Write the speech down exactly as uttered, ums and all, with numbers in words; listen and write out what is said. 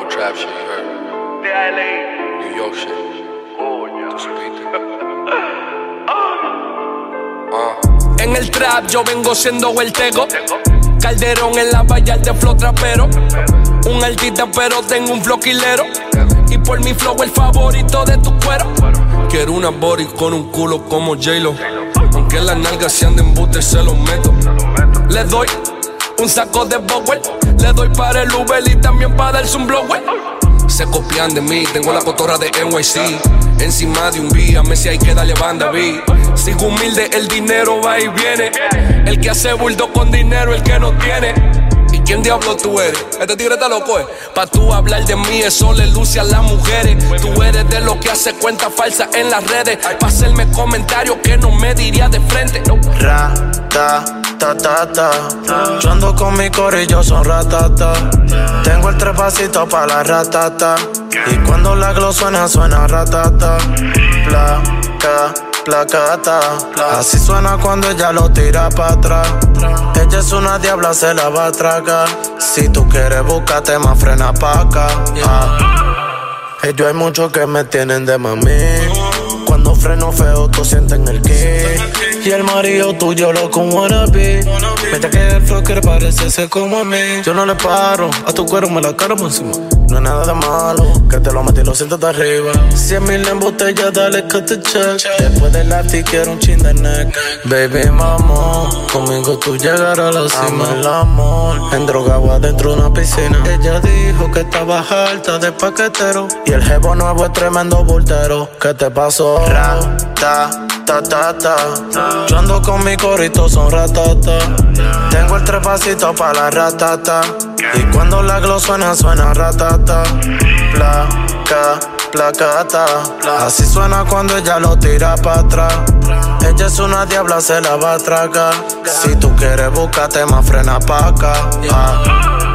trap shit, you heard? New York shit. Tú supiste. Uh. En el trap yo vengo siendo el tego. Calderón en la valla de flow trapero. Un artista pero tengo un flow quilero. Y por mi flow el favorito de tu cuero. Quiero una body con un culo como J-Lo. Aunque las nalgas sean de embuste se los meto. Le doy un saco de Bower. Le doy para el Uber y también para darse un blower. Se copian de mí, tengo la cotorra de N Y C. Encima de un beat, a Messi hay que darle banda B. Sigo humilde, el dinero va y viene. El que hace bulto con dinero, el que no tiene. ¿Y quién diablo tú eres? Este tigre está loco, eh. Pa' tú hablar de mí, eso le luce a las mujeres. Tú eres de los que hace cuentas falsas en las redes. Pa' hacerme comentarios que no me diría de frente. No. Ra, ta, ta, ta, ta. Yo ando con mi corillo, son ratata. Tengo el trepacito pa' la ratata. Y cuando la glow suena, suena ratata. Placa, placata. Así suena cuando ella lo tira pa' atrás. Ella es una diabla, se la va a tragar. Si tú quieres, búscate más, frena pa' acá. Ah. Ellos hay muchos que me tienen de mami. Cuando freno feo, tú sienten el kick. Y el marido tuyo loco un wannabe. Mete que el flow quiere parecerse como a mí. Yo no le paro, a tu cuero me la caro por encima. No es nada de malo, que te lo metí y lo siento de arriba. Cien mil en botella, dale que te check. Después del after quiero un chin de neck. Baby, mamón, conmigo tú llegarás a la cima. Amo el amor, en drogado adentro de una piscina. Ella dijo que estaba alta de paquetero. Y el jevo nuevo es tremendo voltero. ¿Qué te pasó? Ra, ta, ta, ta, ta. Yo ando con mi corito, son ratata. Tengo el trepacito pa' la ratata. Y cuando la glow suena, suena ratata. Placa, placata. Así suena cuando ella lo tira pa' atrás. Ella es una diabla, se la va a tragar. Si tú quieres, búscate más, frena pa' acá. Ah.